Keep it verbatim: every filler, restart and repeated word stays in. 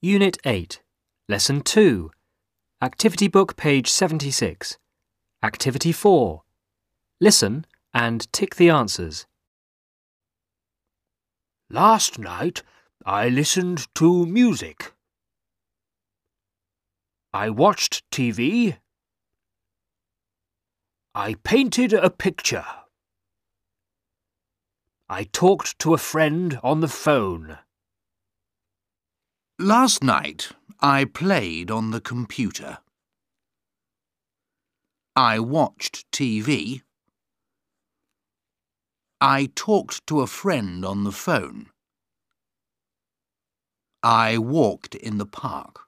Unit eight, Lesson two, Activity Book, page seventy-six. Activity four. Listen and tick the answers. Last night I listened to music. I watched T V. I painted a picture. I talked to a friend on the phone. Last night I played on the computer. I watched T V. I talked to a friend on the phone. I walked in the park.